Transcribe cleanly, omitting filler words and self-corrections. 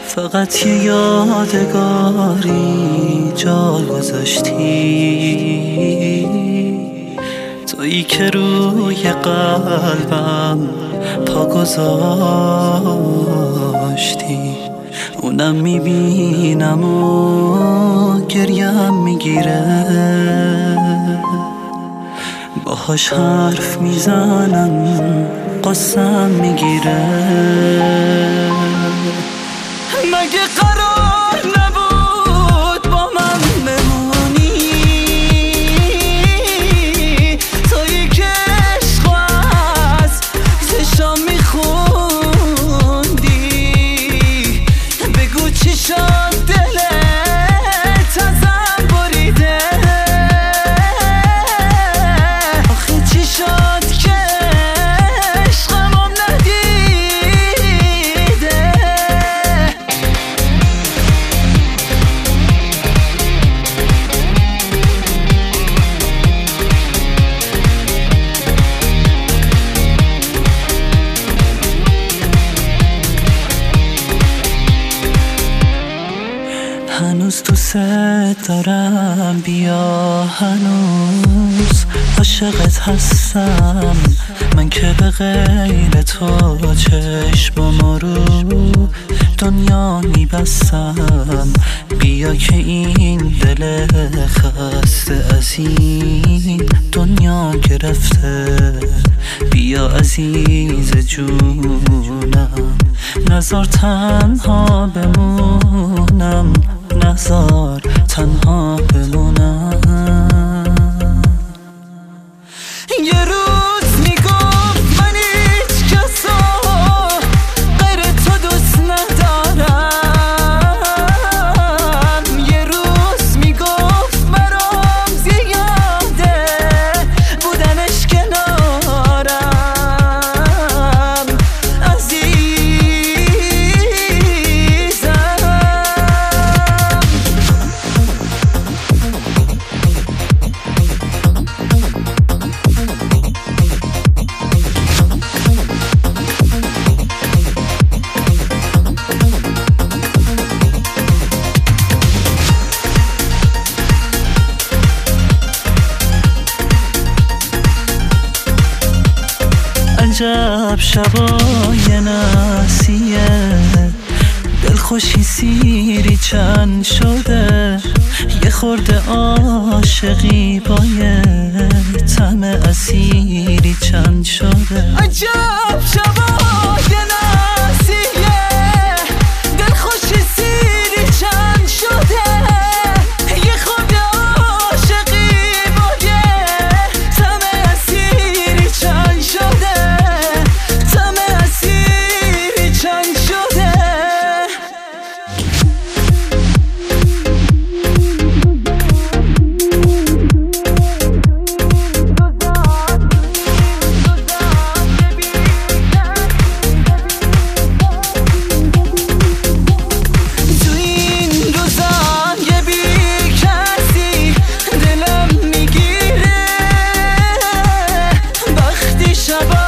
فقط یه یادگاری جا گذاشتی، تویی که روی قلبم پا گذاشتی. اونم میبینم و گریم میگیره، باهاش حرف میزنم قسم میگیره. مگه قرار نبود با من بمونی؟ تویی که عشق از چشام میخوندی، بگو چی شد دلت ازم بریده؟ آخه چی شد که عشقمم ندیده؟ هنوز دوست دارم، بیا هنوز عاشقت هستم. من که به غیر تو چشمم رو دنیا میبستم. بیا که این دل خسته از این دنیا گرفته، بیا عزیز جونم، نذار تنها بمونم، نذار تنها بمونم. یه روز میگفت من هیچ کسو غیر تو دوست ندارم، یه روز میگفت برام زیاده بودنش کنارم. عجب شبای نسیه، دلخوشی سیری چند شده، یه خورده عاشقی با یه طعم اسیری چند شده. عجب شبای نسیه، دلخوشی سیری چند شده، یه خورده عاشقی با یه طعم اسیری چند شده. Shabbat